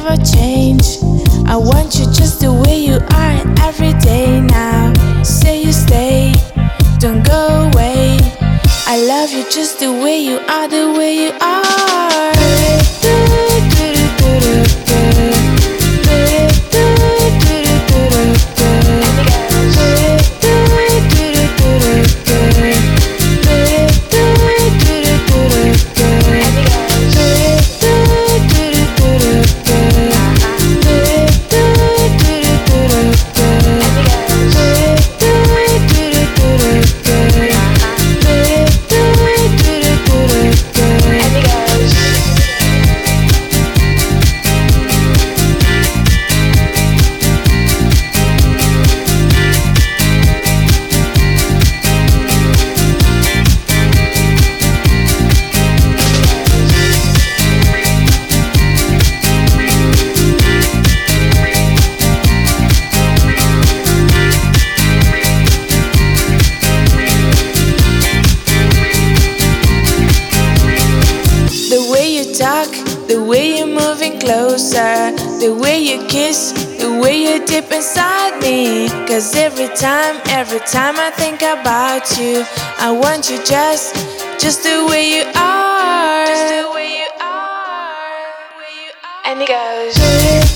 never change. I want you just the way you are every day now. Say you stay, don't go away. I love you just the way you are, the way you are. Talk, the way you're moving closer, the way you kiss, the way you dip inside me. Cause every time I think about you, I want you just the way you are. Just the way you are. And it goes